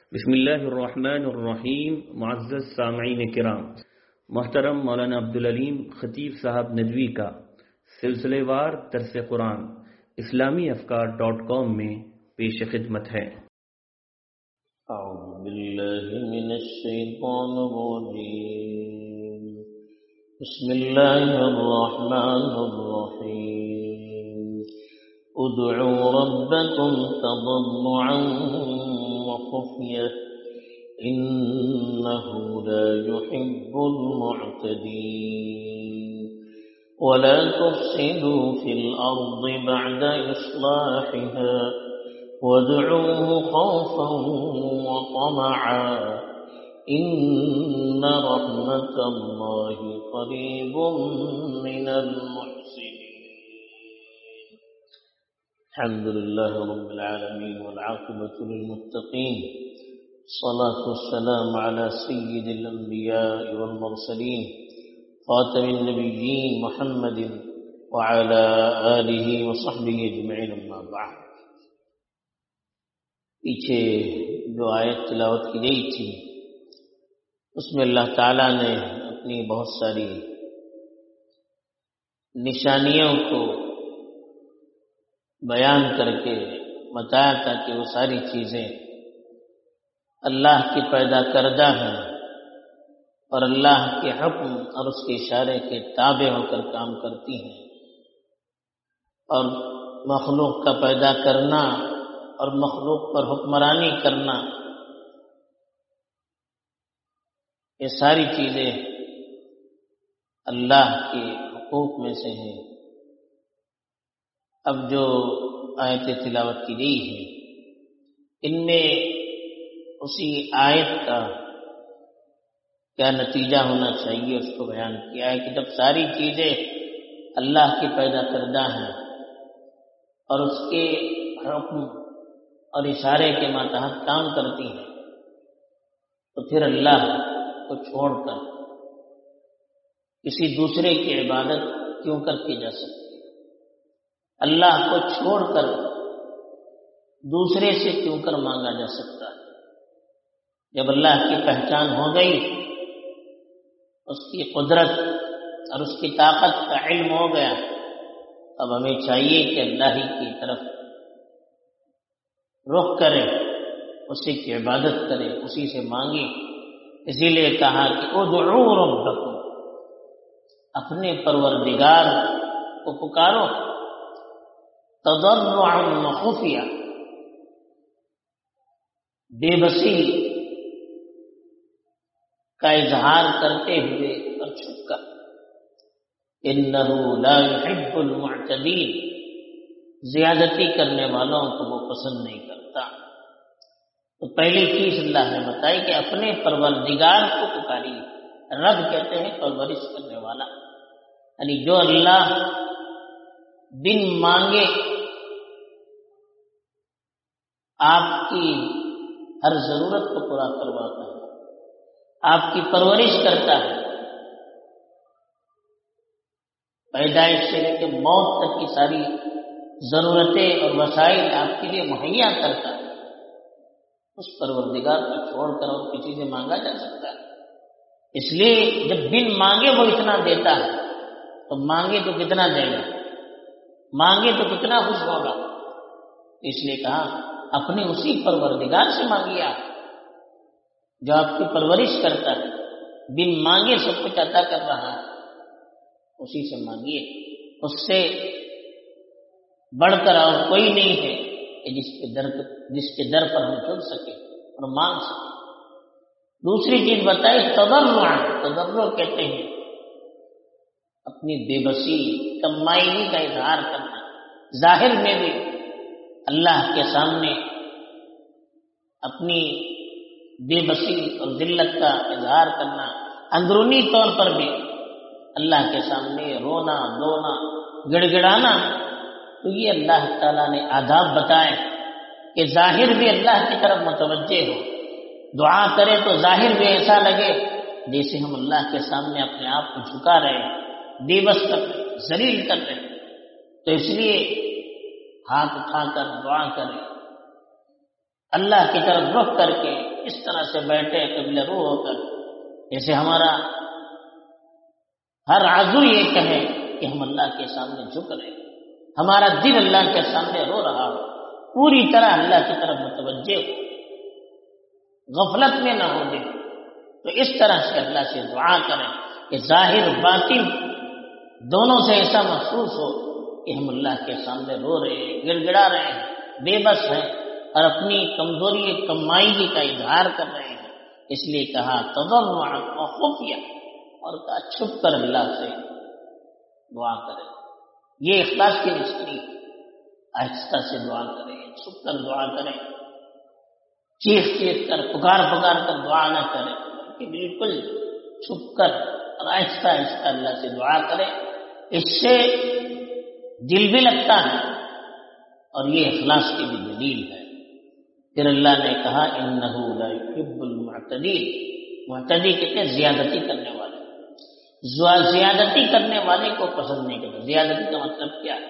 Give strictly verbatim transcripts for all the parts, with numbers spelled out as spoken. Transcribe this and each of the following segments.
بسم اللہ الرحمن الرحیم. معزز سامعین کرام، محترم مولانا عبدالعلیم خطیب صاحب ندوی کا سلسلے وار درس قرآن اسلامی افکار ڈاٹ کام میں پیش خدمت ہے. اعوذ باللہ من الشیطان الرجیم. بسم اللہ الرحمن الرحیم. ادعوا ربکم تضرعا وخفیہ انه لا يحب المعتدين ولا تفسدوا في الأرض بعد إصلاحها وادعوه خوفا وطمعا إن رحمة الله قريب من المحسنين. الحمد لله رب العالمين والعاقبة للمتقين، الصلاة والسلام على سيد الأنبياء والمرسلين خاتم النبيين محمد وعلى آله وصحبه أجمعين. أما بعد، پیچھے جو آیت تلاوت کی گئی تھی اس میں اللہ تعالیٰ نے اپنی بہت ساری نشانیوں کو بیان کر کے بتایا تھا کہ وہ ساری چیزیں اللہ کی پیدا کردہ ہیں اور اللہ کے حکم اور اس کے اشارے کے تابع ہو کر کام کرتی ہیں، اور مخلوق کا پیدا کرنا اور مخلوق پر حکمرانی کرنا یہ ساری چیزیں اللہ کے حقوق میں سے ہیں. اب جو آیت تلاوت کی گئی ہے ان میں اسی آیت کا کیا نتیجہ ہونا چاہیے اس کو بیان کیا ہے کہ جب ساری چیزیں اللہ کی پیدا کردہ ہیں اور اس کے حکم اور اشارے کے ماتحت کام کرتی ہیں تو پھر اللہ کو چھوڑ کر کسی دوسرے کی عبادت کیوں کر کی جا سکتی ہے؟ اللہ کو چھوڑ کر دوسرے سے کیوں کر مانگا جا سکتا ہے؟ جب اللہ کی پہچان ہو گئی، اس کی قدرت اور اس کی طاقت کا علم ہو گیا، اب ہمیں چاہیے کہ اللہ ہی کی طرف رخ کرے، اسی کی عبادت کرے، اسی سے مانگے. اسی لیے کہا کہ ادعوا ربکم، اپنے پروردگار کو پکارو، تضرعا وخفیہ، بے بسی کا اظہار کرتے ہوئے اور چھپ کر. انہ لا يحب المعتدین، زیادتی کرنے والوں کو وہ پسند نہیں کرتا. تو پہلی چیز اللہ نے بتائی کہ اپنے پروردگار کو پکاریے. رب کہتے ہیں پرورش کرنے والا، یعنی جو اللہ بن مانگے آپ کی ہر ضرورت کو پورا کرواتا ہے، آپ کی پرورش کرتا ہے، پیدائش سے لے کے موت تک کی ساری ضرورتیں اور وسائل آپ کے لیے مہیا کرتا ہے. اس پروردگار کو چھوڑ کر اور کسی سے مانگا جا سکتا ہے؟ اس لیے جب بن مانگے وہ اتنا دیتا ہے تو مانگے تو کتنا دے گا، مانگے تو کتنا خوش ہوگا. اس لیے کہا اپنے اسی پروردگار سے مانگیے، آپ جو آپ کی پرورش کرتا ہے، بن مانگے سب کچھ عطا کر رہا ہے، اسی سے مانگیے. اس سے بڑھ کر اور کوئی نہیں ہے کہ جس کے در جس کے در پر ہم چل سکے اور مانگ سکے. دوسری چیز بتائی تضرع. تضرع کہتے ہیں اپنی بے بسی کمائی کا اظہار کرنا، ظاہر میں بھی اللہ کے سامنے اپنی بے بسی اور ذلت کا اظہار کرنا، اندرونی طور پر بھی اللہ کے سامنے رونا دھونا گڑ گڑانا. تو یہ اللہ تعالیٰ نے آداب بتائے کہ ظاہر بھی اللہ کی طرف متوجہ ہو، دعا کرے تو ظاہر بھی ایسا لگے جیسے ہم اللہ کے سامنے اپنے آپ کو جھکا رہے ہیں، بے بس کر رہے، ذلیل کر رہے. تو اس لیے ہاتھ اٹھا کر دعا کریں، اللہ کی طرف رخ کر کے اس طرح سے بیٹھے قبلہ رو ہو کر، جیسے ہمارا ہر عضو یہ کہے کہ ہم اللہ کے سامنے جھک رہے ہیں، ہمارا دل اللہ کے سامنے رو رہا ہو، پوری طرح اللہ کی طرف متوجہ ہو، غفلت میں نہ ہو دے، تو اس طرح سے اللہ سے دعا کریں کہ ظاہر باطن دونوں سے ایسا محسوس ہو کہ ہم اللہ کے سامنے رو رہے ہیں، گڑ گڑا رہے ہیں، بے بس ہیں اور اپنی کمزوری کمائیگی کا اظہار کر رہے ہیں۔ اس لیے کہا تضرعا و خفیہ، اور کہا چھپ کر اللہ سے دعا کریں۔ یہ اخلاص کی نشانی، آہستہ سے دعا کریں، چھپ کر دعا کریں، چیخ چیخ کر پکار پکار کر دعا نہ کریں، کہ بالکل چھپ کر اور آہستہ آہستہ اللہ سے دعا کریں۔ اس سے دل بھی لگتا ہے اور یہ اخلاص کی بھی دلیل ہے۔ پھر اللہ نے کہا انہ لا یحب المعتدین، معتدی کہتے ہیں زیادتی کرنے والے، زیادتی کرنے والے کو پسند نہیں کرتا۔ زیادتی کا مطلب کیا ہے؟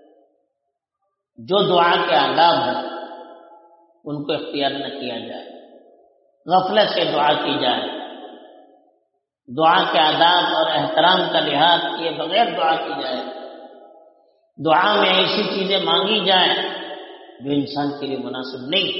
جو دعا کے آداب ہیں ان کو اختیار نہ کیا جائے، غفلت سے دعا کی جائے، دعا کے آداب اور احترام کا لحاظ کیے بغیر دعا کی جائے، دعا میں ایسی چیزیں مانگی جائیں جو انسان کے لیے مناسب نہیں۔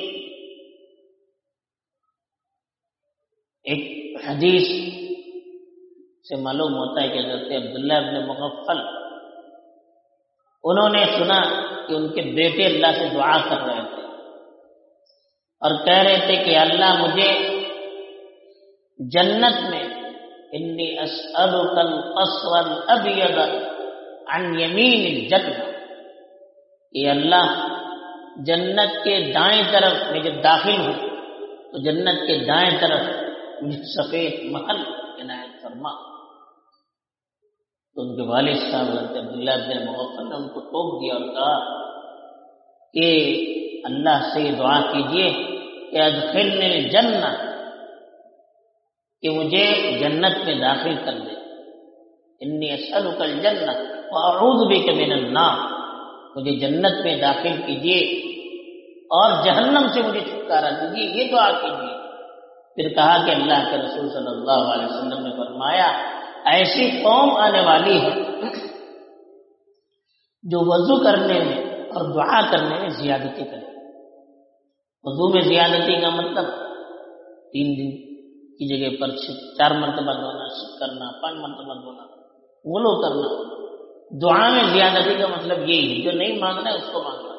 ایک حدیث سے معلوم ہوتا ہے کہ حضرت عبداللہ ابن مغفل، انہوں نے سنا کہ ان کے بیٹے اللہ سے دعا کر رہے تھے اور کہہ رہے تھے کہ اللہ مجھے جنت میں انی اسألک القصر الابیض عن یمین الجنہ، کہ اللہ جنت کے دائیں طرف میں جب داخل ہوں تو جنت کے دائیں طرف مجھے سفید محل عنایت فرما۔ تو ان کے والد صاحب حضرت عبداللہ بن مغفل نے ان کو ٹوک دیا اور کہا کہ اللہ سے دعا کیجئے کہ ادخلنی الجنہ، کہ مجھے جنت میں داخل کر دے، انی اسألک الجنہ واعوذ بک من النار، مجھے جنت میں داخل کیجئے اور جہنم سے مجھے چھٹکارا دیجیے، یہ دعا کیجیے۔ پھر کہا کہ اللہ کے رسول صلی اللہ علیہ وسلم نے فرمایا ایسی قوم آنے والی ہے جو وضو کرنے میں اور دعا کرنے میں زیادتی کرے۔ وضو میں زیادتی کا مطلب تین دن کی جگہ پر چار مرتبہ دھونا کرنا، پانچ مرتبہ دھونا، غلو کرنا۔ دعا میں زیادتی کا مطلب یہی ہے، جو نہیں مانگنا ہے اس کو مانگنا۔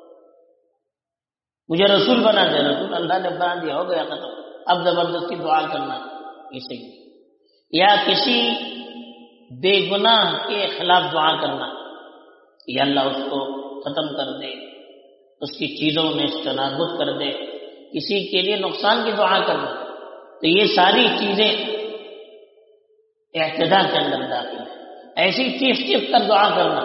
مجھے رسول بنا دے، رسول اللہ نے بنا دیا، ہو گیا ختم، اب زبردستی دعا کرنا یہ صحیح۔ یا کسی بے گناہ کے خلاف دعا کرنا، یا اللہ اس کو ختم کر دے، اس کی چیزوں میں تناقض کر دے، کسی کے لیے نقصان کی دعا کرنا، تو یہ ساری چیزیں اعتداء کے اندر داخل ہیں۔ ایسی چیخ چیخ کر دعا کرنا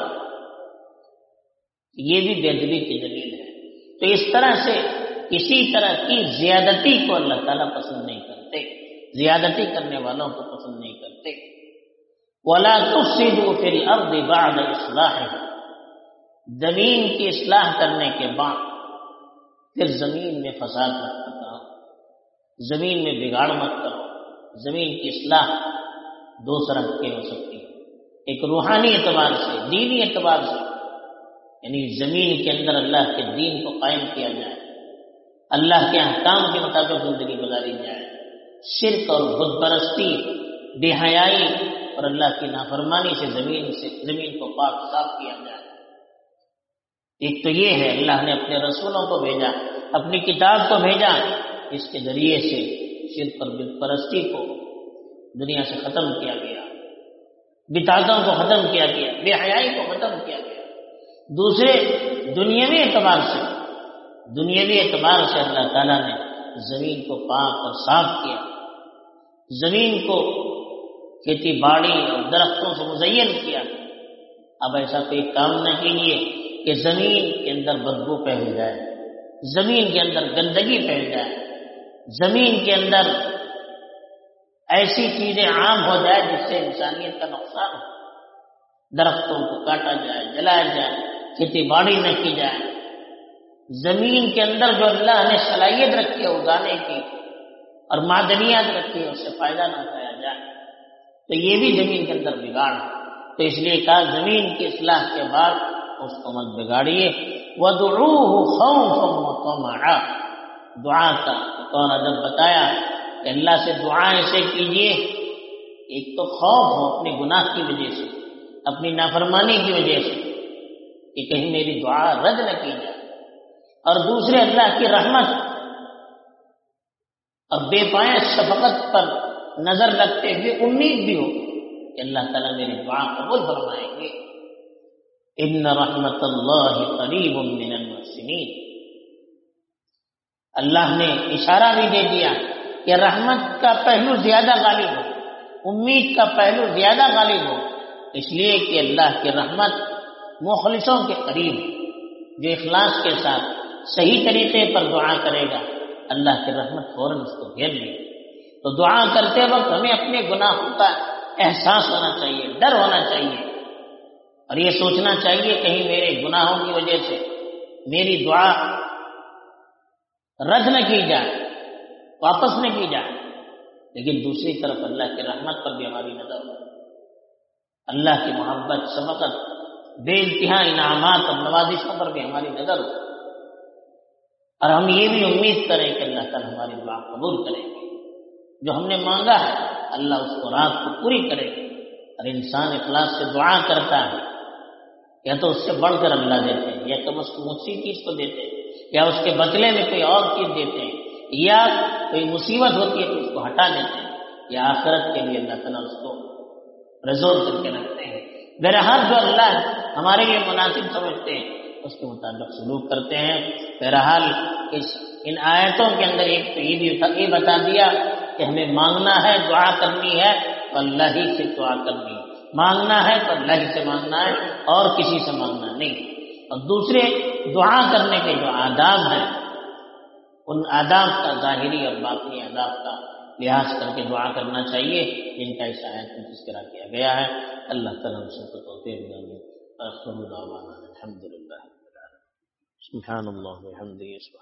یہ بھی بے ادبی کی دلیل ہے۔ تو اس طرح سے کسی طرح کی زیادتی کو اللہ تعالیٰ پسند نہیں کرتے، زیادتی کرنے والوں کو پسند نہیں کرتے۔ وَلَا تُفْسِدُوا فِي الْأَرْضِ بَعْدَ إِصْلَاحِهَا، زمین کی اصلاح کرنے کے بعد پھر زمین میں فساد مت کرو، زمین میں بگاڑ مت کرو۔ زمین کی اصلاح دو طرح کی ہو سکتی ہے، ایک روحانی اعتبار سے، دینی اعتبار سے، یعنی زمین کے اندر اللہ کے دین کو قائم کیا جائے، اللہ کے احکام کے مطابق زندگی گزاری جائے، شرک اور بت پرستی، بے حیائی اور اللہ کی نافرمانی سے زمین سے زمین کو پاک صاف کیا جائے۔ ایک تو یہ ہے اللہ نے اپنے رسولوں کو بھیجا، اپنی کتاب کو بھیجا، اس کے ذریعے سے شرک اور بت پرستی کو دنیا سے ختم کیا گیا، بدعتوں کو ختم کیا گیا، بے حیائی کو ختم کیا گیا۔ دوسرے دنیاوی اعتبار سے، دنیاوی اعتبار سے اللہ تعالیٰ نے زمین کو پاک اور صاف کیا، زمین کو کھیتی باڑی اور درختوں سے مزین کیا۔ اب ایسا کوئی کام نہ کیجیے کہ زمین کے اندر بدبو پھیل جائے، زمین کے اندر گندگی پھیل جائے، زمین کے اندر ایسی چیزیں عام ہو جائے جس سے انسانیت کا نقصان ہو، درختوں کو کاٹا جائے، جلایا جائے، کھیتی باڑی نہ کی جائے۔ زمین کے اندر جو اللہ نے صلاحیت رکھی ہے اگانے کی، اور معدنیات رکھی اس سے فائدہ نہ اٹھایا جائے، تو یہ بھی زمین کے اندر بگاڑ ہے۔ تو اس لیے کہا زمین کی اصلاح کے بعد اس کو مت بگاڑیے۔ وَادْعُوهُ خَوْفًا وَطَمَعًا، دعا کا طور ادب بتایا کہ اللہ سے دعا ایسے کیجیے، ایک تو خوف ہو اپنے گناہ کی وجہ سے، اپنی نافرمانی کی وجہ سے کہ کہیں میری دعا رد نہ کی جائے، اور دوسرے اللہ کی رحمت اور بے پایا شفقت پر نظر رکھتے ہوئے امید بھی ہو کہ اللہ تعالیٰ میری دعا قبول فرمائیں گے۔ ان رحمت اللہ قریب من المحسنین، اللہ نے اشارہ بھی دے دیا کہ رحمت کا پہلو زیادہ غالب ہو، امید کا پہلو زیادہ غالب ہو، اس لیے کہ اللہ کی رحمت مخلصوں کے قریب، جو اخلاص کے ساتھ صحیح طریقے پر دعا کرے گا اللہ کی رحمت فوراً اس کو گھیر لے گی۔ تو دعا کرتے وقت ہمیں اپنے گناہوں کا احساس ہونا چاہیے، ڈر ہونا چاہیے، اور یہ سوچنا چاہیے کہیں میرے گناہوں کی وجہ سے میری دعا رد نہ کی جائے، واپس نہ کی جائے۔ لیکن دوسری طرف اللہ کی رحمت پر بھی ہماری نظر ہو، اللہ کی محبت، شفقت، بے انتہا انعامات اور نوازشوں پر بھی ہماری نظر ہو، اور ہم یہ بھی امید کریں کہ اللہ تعالیٰ ہماری دعا قبول کریں گے، جو ہم نے مانگا ہے اللہ اس کو رات کو پوری کرے گا۔ اور انسان اخلاص سے دعا کرتا ہے، یا تو اس سے بڑھ کر اللہ دیتے ہیں، یا کم از کم اسی چیز کو دیتے ہیں، یا اس کے بدلے میں کوئی اور چیز دیتے ہیں، یا کوئی مصیبت ہوتی ہے تو اس کو ہٹا دیتے ہیں، یا آخرت کے لیے اللہ تعالیٰ اس کو ریزرو کر کے رکھتے ہیں۔ بہرحال جو اللہ ہمارے لیے مناسب سمجھتے ہیں اس کے مطابق سلوک کرتے ہیں۔ بہرحال اس ان آیتوں کے اندر ایک تو یہ بھی یہ بتا دیا کہ ہمیں مانگنا ہے، دعا کرنی ہے تو اللہ ہی سے دعا کرنی ہے، مانگنا ہے تو اللہ ہی سے مانگنا ہے اور کسی سے مانگنا نہیں۔ اور دوسرے دعا کرنے کے جو آداب ہیں ان آداب کا ظاہری اور باطنی آداب کا لحاظ کر کے دعا کرنا چاہیے، جن کا اس آیت میں تذکرہ کیا گیا ہے۔ اللہ تعالیٰ ہم سب کو توفیق دے۔ آخر دعوانا الحمدللہ سبحان اللہ وبحمدہ۔